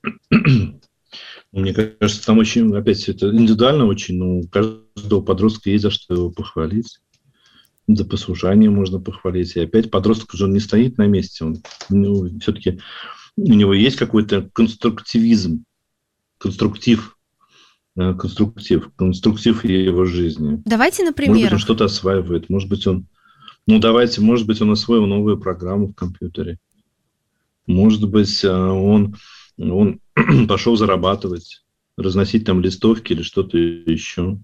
Мне кажется, там очень, опять, это индивидуально очень, но у каждого подростка есть за что его похвалить. За послушание можно похвалить. И опять подросток уже не стоит на месте. Он, ну, все-таки у него есть какой-то конструктивизм, конструктив, конструктив, конструктив его жизни. Давайте на примерах. Может быть, он что-то осваивает. Может быть, он, ну, давайте, может быть, он освоил новую программу в компьютере. Может быть, он, он пошел зарабатывать, разносить там листовки или что-то еще.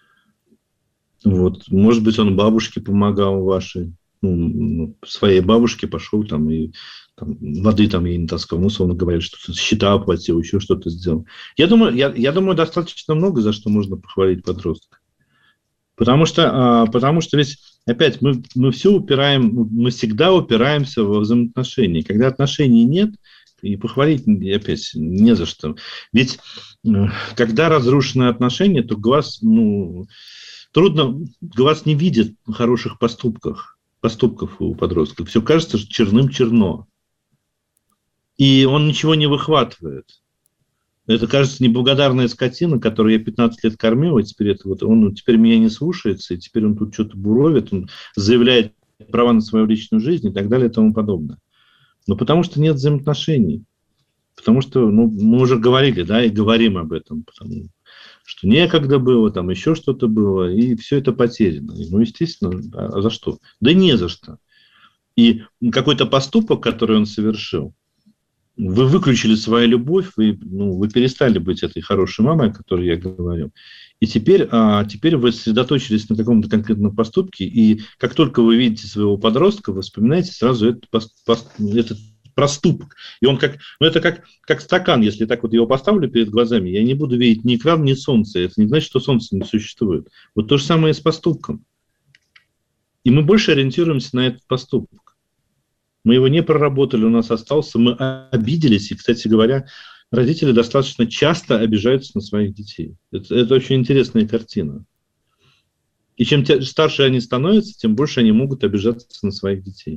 Вот. Может быть, он бабушке помогал вашей, ну, своей бабушке пошел там и там, воды там ей не таскал, ну, условно говоря, что-то счета оплатил, еще что-то сделал. Я думаю, я, я думаю, достаточно много, за что можно похвалить подростка. Потому что, а, потому что ведь, опять, мы, мы все упираем, мы всегда упираемся во взаимоотношения. Когда отношений нет, и похвалить, опять, не за что. Ведь, когда разрушены отношения, то глаз, ну... Трудно, глаз не видит хороших поступков, поступков у подростков. Все кажется черным черно. И он ничего не выхватывает. Это, кажется, неблагодарная скотина, которую я пятнадцать лет кормил, и теперь это вот он теперь меня не слушается, и теперь он тут что-то буровит, он заявляет права на свою личную жизнь и так далее и тому подобное. Но потому что нет взаимоотношений. Потому что, ну, мы уже говорили, да, и говорим об этом, потому что некогда было, там еще что-то было, и все это потеряно. Ну, естественно, а за что? Да не за что. И какой-то поступок, который он совершил, вы выключили свою любовь, вы, ну, вы перестали быть этой хорошей мамой, о которой я говорил. И теперь, а, теперь вы сосредоточились на каком-то конкретном поступке, и как только вы видите своего подростка, вы вспоминаете сразу этот, пост, пост, этот проступок. И он как, ну это как, как стакан, если так вот его поставлю перед глазами, я не буду видеть ни экран, ни солнце. Это не значит, что солнце не существует. Вот то же самое и с поступком. И мы больше ориентируемся на этот поступок. Мы его не проработали, у нас остался, мы обиделись. И, кстати говоря, родители достаточно часто обижаются на своих детей. Это, это очень интересная картина. И чем старше они становятся, тем больше они могут обижаться на своих детей.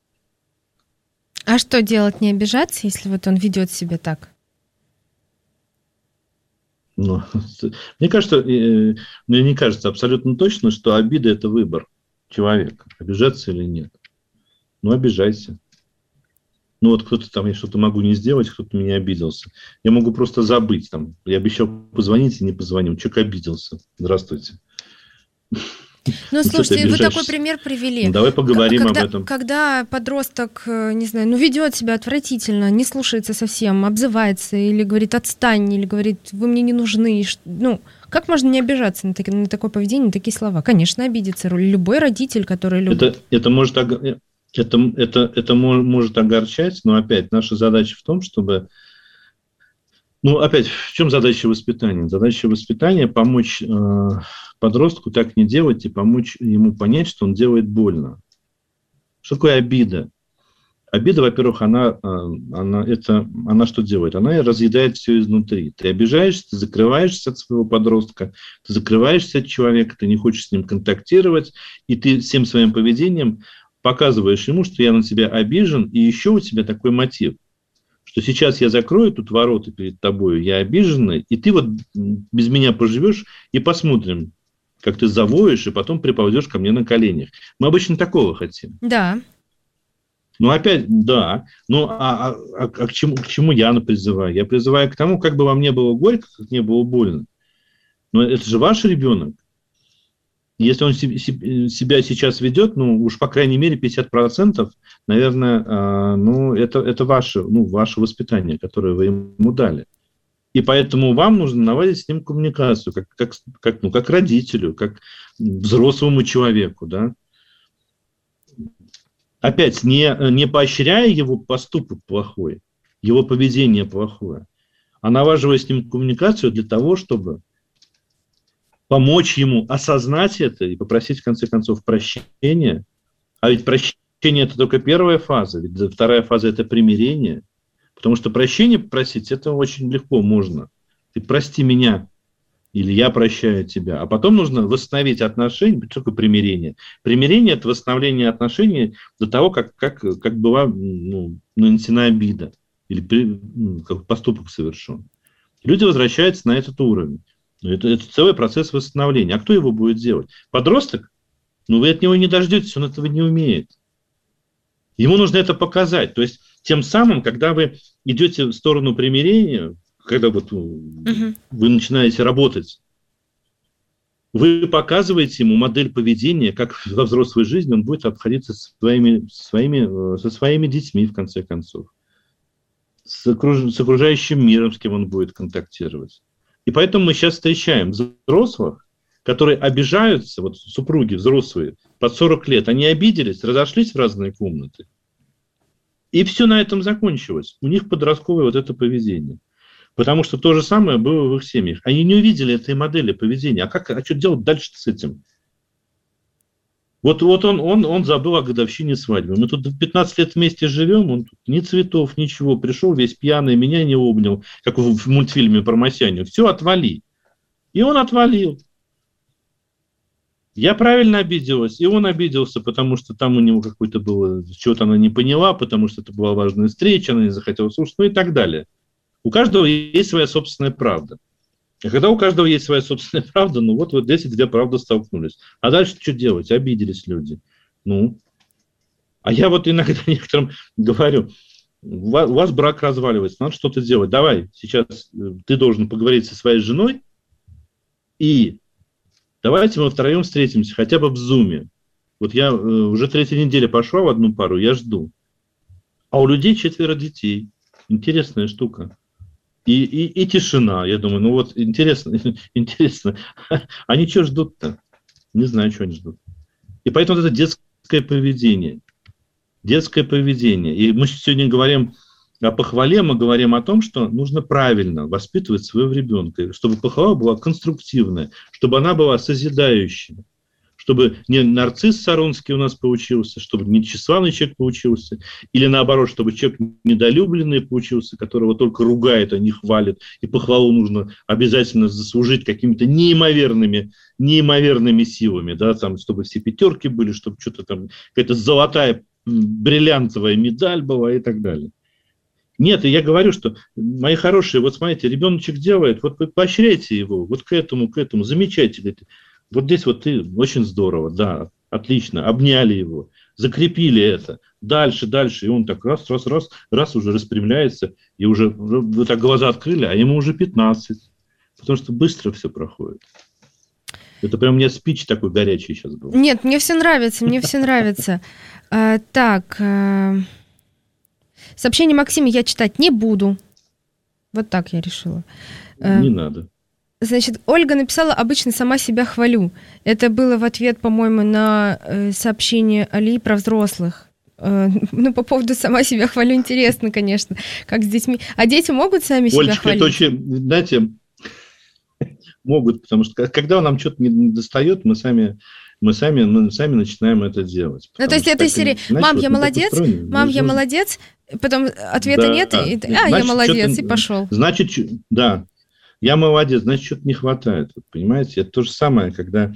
А что делать, не обижаться, если вот он ведет себя так? Ну, мне кажется, мне не кажется абсолютно точно, что обида – это выбор человека, обижаться или нет. Ну, обижайся. Ну, вот кто-то там, я что-то могу не сделать, кто-то меня обиделся. Я могу просто забыть. Там, я обещал позвонить и не позвонил. Человек обиделся. Здравствуйте. Ну, что слушайте, ты вы такой обижаешься? пример привели. Ну, давай поговорим когда, об этом. Когда подросток, э, не знаю, ну, ведет себя отвратительно, не слушается совсем, обзывается или говорит «отстань», или говорит «вы мне не нужны», и ш- ну, как можно не обижаться на, таки- на такое поведение, на такие слова? Конечно, обидится любой родитель, который любит. Это, это, может, ог- это, это, это мо- может огорчать, но опять наша задача в том, чтобы... Ну, опять, в чем задача воспитания? Задача воспитания – помочь э, подростку так не делать и помочь ему понять, что он делает больно. Что такое обида? Обида, во-первых, она, э, она, это, она что делает? Она разъедает все изнутри. Ты обижаешься, ты закрываешься от своего подростка, ты закрываешься от человека, ты не хочешь с ним контактировать, и ты всем своим поведением показываешь ему, что я на тебя обижен, и еще у тебя такой мотив, что сейчас я закрою тут ворота перед тобой, я обиженный, и ты вот без меня поживешь, и посмотрим, как ты завоешь, и потом приползешь ко мне на коленях. Мы обычно такого хотим. Да. Ну, опять, да. Ну, а, а, а к, чему, к чему я призываю? Я призываю к тому, как бы вам не было горько, как не было больно. Но это же ваш ребенок. Если он себя сейчас ведет, ну, уж, по крайней мере, пятьдесят процентов, наверное, ну, это, это ваше, ну, ваше воспитание, которое вы ему дали. И поэтому вам нужно наладить с ним коммуникацию, как, как, как, ну, как родителю, как взрослому человеку, да. Опять, не, не поощряя его поступок плохой, его поведение плохое, а налаживая с ним коммуникацию для того, чтобы помочь ему осознать это и попросить, в конце концов, прощения. А ведь прощение – это только первая фаза, ведь вторая фаза – это примирение. Потому что прощение попросить – это очень легко можно. Ты прости меня, или я прощаю тебя. А потом нужно восстановить отношения. Что такое примирение? Примирение – это восстановление отношений до того, как, как, как была, ну, нанесена обида или ну, как поступок совершен. Люди возвращаются на этот уровень. Это, это целый процесс восстановления. А кто его будет делать? Подросток? Ну, вы от него не дождетесь, он этого не умеет. Ему нужно это показать. То есть, тем самым, когда вы идете в сторону примирения, когда вот угу. вы начинаете работать, вы показываете ему модель поведения, как во взрослой жизни он будет обходиться со своими, своими, со своими детьми, в конце концов, с, окруж, с окружающим миром, с кем он будет контактировать. И поэтому мы сейчас встречаем взрослых, которые обижаются, вот супруги взрослые, под сорок лет, они обиделись, разошлись в разные комнаты. И все на этом закончилось. У них подростковое вот это поведение. Потому что то же самое было в их семьях. Они не увидели этой модели поведения. А, как, а что делать дальше с этим? Вот, вот он, он, он забыл о годовщине свадьбы. Мы тут пятнадцать лет вместе живем, он тут ни цветов, ничего. Пришел весь пьяный, меня не обнял, как в мультфильме про Масяню. Все, отвали. И он отвалил. Я правильно обиделась, и он обиделся, потому что там у него какое-то было, чего-то она не поняла, потому что это была важная встреча, она не захотела слушать, ну и так далее. У каждого есть своя собственная правда. А когда у каждого есть своя собственная правда, ну вот, вот здесь эти две правды столкнулись. А дальше что делать? Обиделись люди. Ну, а я вот иногда некоторым говорю, у вас, у вас брак разваливается, надо что-то делать. Давай, сейчас ты должен поговорить со своей женой, и давайте мы втроем встретимся, хотя бы в зуме. Вот я э, уже третья неделя пошла в одну пару, я жду. А у людей четверо детей. Интересная штука. И, и, и тишина. Я думаю, ну вот интересно, интересно. Они что ждут-то? Не знаю, что они ждут. И поэтому это детское поведение. Детское поведение. И мы сегодня говорим о похвале, мы говорим о том, что нужно правильно воспитывать своего ребенка, чтобы похвала была конструктивная, чтобы она была созидающей, чтобы не нарцисс Саронский у нас получился, чтобы не тщеславный человек получился, или наоборот, чтобы человек недолюбленный получился, которого только ругает, а не хвалит, и похвалу нужно обязательно заслужить какими-то неимоверными, неимоверными силами, да, там, чтобы все пятерки были, чтобы что-то там, какая-то золотая бриллиантовая медаль была и так далее. Нет, и я говорю, что, мои хорошие, вот смотрите, ребеночек делает, вот вы поощряйте его, вот к этому, к этому, замечайте, говорите, вот здесь вот ты очень здорово, да, отлично, обняли его, закрепили это, дальше, дальше, и он так раз, раз, раз, раз уже распрямляется, и уже, вы так глаза открыли, а ему уже пятнадцать, потому что быстро все проходит. Это прям мне спич такой горячий сейчас был. Нет, мне все нравится, мне все нравится. А, так, а... сообщение Максима я читать не буду. Вот так я решила. Не надо. Значит, Ольга написала: обычно сама себя хвалю. Это было в ответ, по-моему, на сообщение Али про взрослых. Ну, по поводу сама себя хвалю, интересно, конечно, как с детьми. А дети могут сами себя Олечка, хвалить? это очень, знаете, могут, потому что когда нам что-то не достает, мы сами, мы сами, мы сами начинаем это делать. Ну, то есть это серия «Мам, я молодец», «Мам, я молодец», потом ответа нет, и «А, я молодец», и пошел. Значит, да, я молодец, значит, что-то не хватает. Вот, понимаете, это то же самое, когда...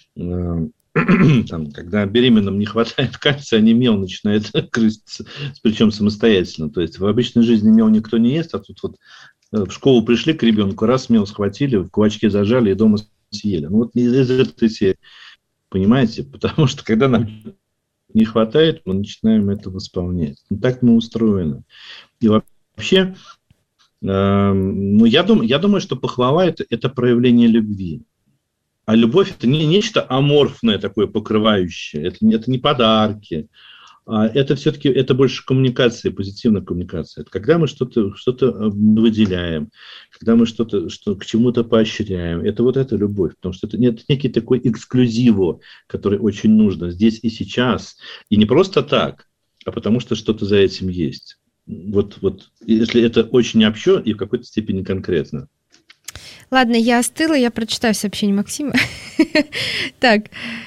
Там, когда беременным не хватает кальция, они мел начинают крыситься, причем самостоятельно. То есть в обычной жизни мел никто не ест, а тут вот в школу пришли к ребенку, раз мел схватили, в кулачке зажали и дома съели. Ну вот из этой серии, понимаете? Потому что когда нам не хватает, мы начинаем это восполнять. Ну, так мы устроены. И вообще, э, ну, я, дум, я думаю, что похвала это, – это проявление любви. А любовь – это не нечто аморфное, такое покрывающее. Это, это не подарки. А это все-таки это больше коммуникация, позитивная коммуникация. Это когда мы что-то, что-то выделяем, когда мы что-то, что, к чему-то поощряем. Это вот эта любовь. Потому что это, это некий такой эксклюзиво, который очень нужно здесь и сейчас. И не просто так, а потому что что-то за этим есть. Вот, вот если это очень общо и в какой-то степени конкретно. Ладно, я остыла, я прочитаю сообщение Максима. Так.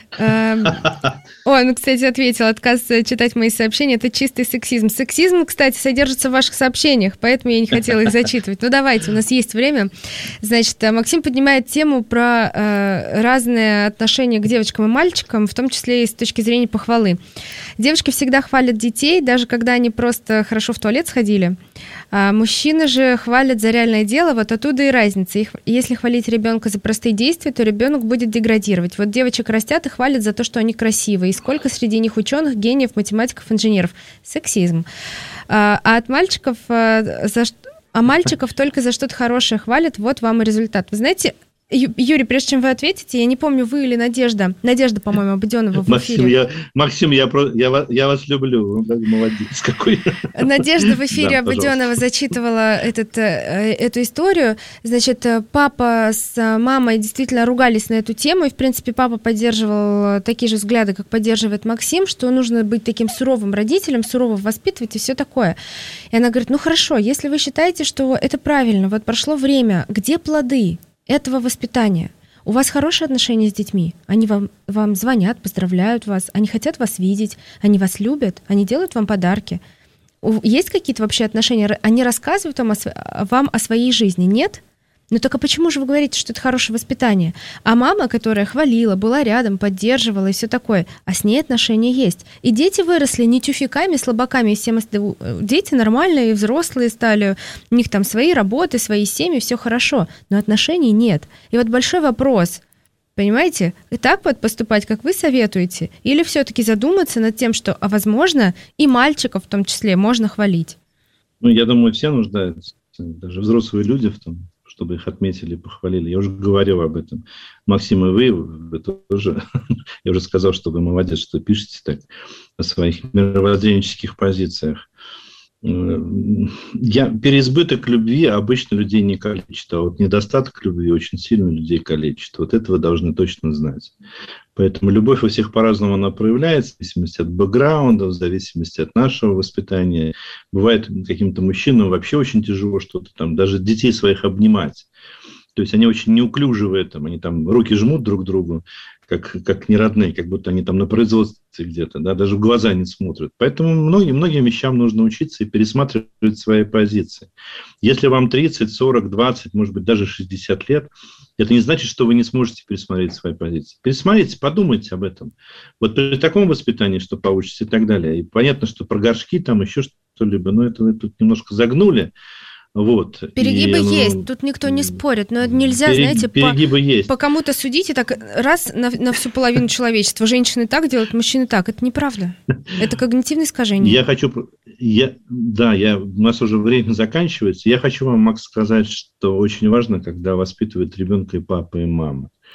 Ой, ну, кстати, ответил, отказ читать мои сообщения – это чистый сексизм. Сексизм, кстати, содержится в ваших сообщениях, поэтому я не хотела их зачитывать. Ну, давайте, у нас есть время. Значит, Максим поднимает тему про разные отношения к девочкам и мальчикам, в том числе и с точки зрения похвалы. Девочки всегда хвалят детей, даже когда они просто хорошо в туалет сходили. А мужчины же хвалят за реальное дело, вот оттуда и разница. Их, если хвалить ребенка за простые действия, то ребенок будет деградировать. Вот девочек растят и хвалят за то, что они красивые. И сколько среди них ученых, гениев, математиков, инженеров. Сексизм. А, а от мальчиков, а, за, а мальчиков только за что-то хорошее хвалят, вот вам и результат. Вы знаете, Ю, Юрий, прежде чем вы ответите, я не помню, вы или Надежда. Надежда, по-моему, Абадёнова в Максим, эфире. Я, Максим, я, я, я вас люблю. Молодец какой. Надежда в эфире да, Абадёнова зачитывала этот, эту историю. Значит, папа с мамой действительно ругались на эту тему, и, в принципе, папа поддерживал такие же взгляды, как поддерживает Максим, что нужно быть таким суровым родителем, сурово воспитывать и все такое. И она говорит, ну хорошо, если вы считаете, что это правильно, вот прошло время, где плоды этого воспитания? У вас хорошие отношения с детьми? Они вам, вам звонят, поздравляют вас, они хотят вас видеть, они вас любят, они делают вам подарки. Есть какие-то вообще отношения? Они рассказывают вам о, вам о своей жизни? Нет? Но только почему же вы говорите, что это хорошее воспитание? А мама, которая хвалила, была рядом, поддерживала и все такое, а с ней отношения есть. И дети выросли не тюфяками, слабаками, и всем дети нормальные, и взрослые стали, у них там свои работы, свои семьи, все хорошо, но отношений нет. И вот большой вопрос, понимаете, и так вот поступать, как вы советуете, или все-таки задуматься над тем, что, а возможно, и мальчиков в том числе можно хвалить? Ну, я думаю, все нуждаются, даже взрослые люди в том, чтобы их отметили и похвалили. Я уже говорил об этом. Максим, и вы, вы тоже. Я уже сказал, что вы молодец, что пишете так о своих мировоззренческих позициях. Я, переизбыток любви обычно людей не калечит, а вот недостаток любви очень сильно людей калечит. Вот это вы должны точно знать. Поэтому любовь у всех по-разному она проявляется, в зависимости от бэкграунда, в зависимости от нашего воспитания. Бывает каким-то мужчинам вообще очень тяжело что-то там, даже детей своих обнимать. То есть они очень неуклюжи в этом, они там руки жмут друг другу, как, как неродные, как будто они там на производстве где-то, да, даже в глаза не смотрят. Поэтому многим, многим вещам нужно учиться и пересматривать свои позиции. Если вам тридцать, сорок, двадцать, может быть, даже шестьдесят лет, это не значит, что вы не сможете пересмотреть свои позиции. Пересмотрите, подумайте об этом. Вот при таком воспитании, что получится и так далее. И понятно, что про горшки там еще что-либо, но это вы тут немножко загнули. Вот. Перегибы и, есть, ну, тут никто не спорит, но нельзя, перег, знаете, перегибы по, есть. по кому-то судить и так раз на, на всю половину человечества. Женщины так делают, мужчины так. Это неправда. Это когнитивное искажение. Я хочу... Я, да, я, у нас уже время заканчивается. Я хочу вам, Макс, сказать, что очень важно, когда воспитывают ребенка и папа, и мама.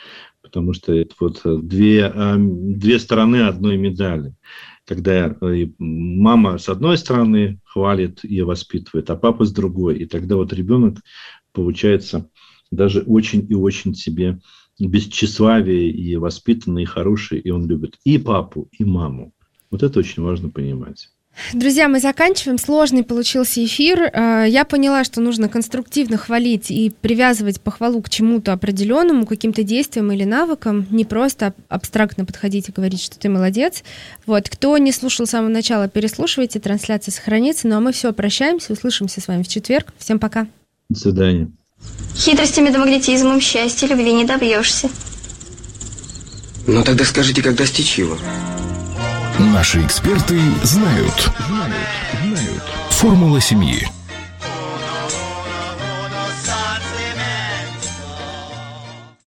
потому что это вот две, две стороны одной медали. Когда мама с одной стороны хвалит и воспитывает, а папа с другой. И тогда вот ребенок получается даже очень и очень себе без тщеславия и воспитанный, и хороший, и он любит и папу, и маму. Вот это очень важно понимать. Друзья, мы заканчиваем. Сложный получился эфир. Я поняла, что нужно конструктивно хвалить и привязывать похвалу к чему-то определенному, к каким-то действиям или навыкам, не просто абстрактно подходить и говорить, что ты молодец. Вот. Кто не слушал с самого начала, переслушивайте, трансляция сохранится. Ну а мы все, прощаемся, услышимся с вами в четверг. Всем пока. До свидания. Хитростями да магнетизмом счастья любви не добьешься. Ну тогда скажите, как достичь его? Наши эксперты знают. Знают. Знают. Формула семьи.